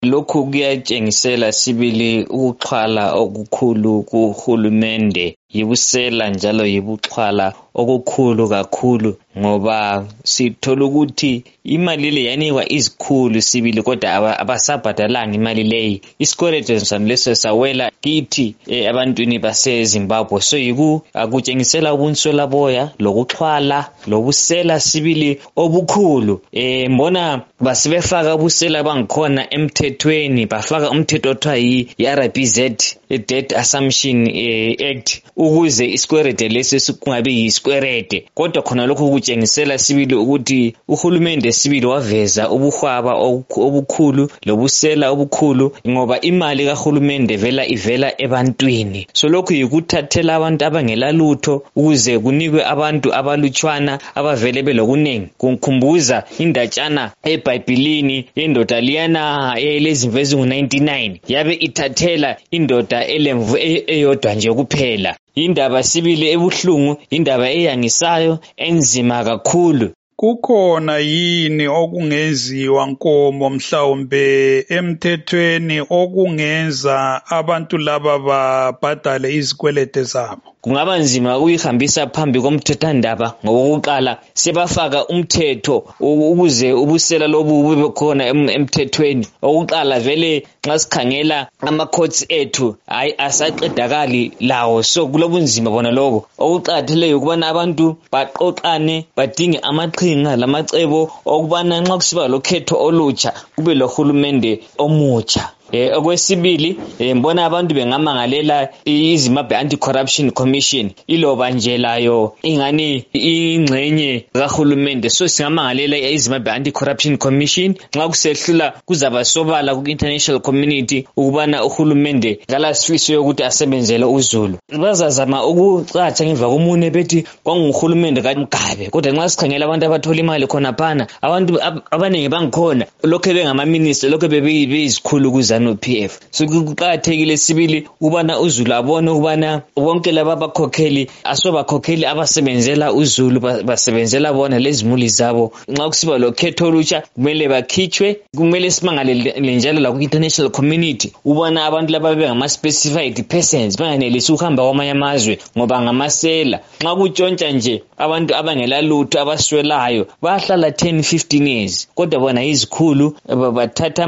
Lokhu kuyatshengisela sibili ukuxhwala okukhulu kuhulumende, yibusela njalo yibuxhwala okukhulu kakhulu, ngoba sithola ukuthi imali le yanikwa izikhulu sibili kodwa abasabhadalanga imali leyi. Isikweletu leso sawela kithi abantwini baseZimbabwe. So akutshengisela ubunswelaboya lokuxhwala lobusela sibili obukhulu. Mbona basebefaka ubusela bangikhona emthethweni, bafaka umthetho othiwa yi-RBZ, Debt Assumption Act, ukuze isikwerede lesi kungabi yisikwerede. Kodwa khona lokhu kutshengisela sibili ukuthi uhulumende sibili waveza ubuhwaba obukhulu lobusela obukhulu, ngoba imali kahulumende ivela ebantwini. So lokhu yikuthathela abantu abangela lutho ukuze kunikwe abantu abalutshwana abavele belokunengi. Kungikhumbuza indatshana eBhayibhelini yendoda liyana elezimvu ezingu-99 yabe ithathela indoda elemvu eyodwa nje kuphela. Indaba sibili ebuhlungu, indaba eyangisayo, enzima kakhulu. Kukhona yini okungenziwa Nkomo mhlawumbe emthethweni okungenza abantu laba babhadale izikwelete zabo? Kungaba nzima ukuyihambisa phambi komthethwandaba ngokuqala sebafaka umthetho ukuze ubusela lobu bube khona emthethweni. Okuqala vele nxa sikhangela ama-courts ethu asaqedakali lawo, so kulobunzima bona lobo. Okuqakathekileyo ukubana abantu baqoqane badinge amaqhinga lamacebo okubana nxa kusiba lokhetho olutsha kube lohulumende omutsha. Okwesibili, mbona abantu bengamangalela iZimbabwe Anti-Corruption Commission iloba nje layo ingani ingxenye kahulumende. So singamangalela iZimbabwe Anti-Corruption Commission nxa kusehlula kuzabasobala ku-international community ukubana uhulumende kalasifiso yokuthi asebenzele uzulu. Bazazama ukucatsha ngemva komune bethi kwanguhulumende kaMgabe, kodwa nxa sikhangela abantu abathola imali khonaphana, abantu abanengi bangikhona lokho bengama-minister, lokho beyizikhulu kuZANU-PF. So kuqakathekile sibili ukubana uzulu abone ukubana bonke laba abakhokheli asobakhokheli abasebenzela uzulu, basebenzela bona lezimuli zabo. Nxa kusiba lokhetho olutsha kumele bakhitshwe. Kumele simangalele njalo la ku-international community ubona abantu laba bengama-specified persons banganelisi ukuhamba kwamanye amazwe ngoba ngamasela. Nxa kutshontsha nje abantu abangela lutho abaswelayo bayahlala 10-15 years, kodwa bona izikhulu bathatha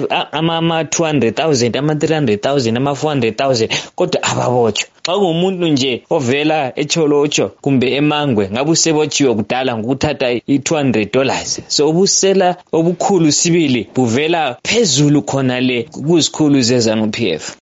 ama-200,000 ama-300,000 ama-400,000 kodwa ababotshwa. Xa kungumuntu nje ovela eCholocho kumbe eMangwe ngabe usebotshiwe kudala ngokuthatha $200. So ubusela obukhulu sibili buvela phezulu khona le kuzikhulu zeZANU-PF.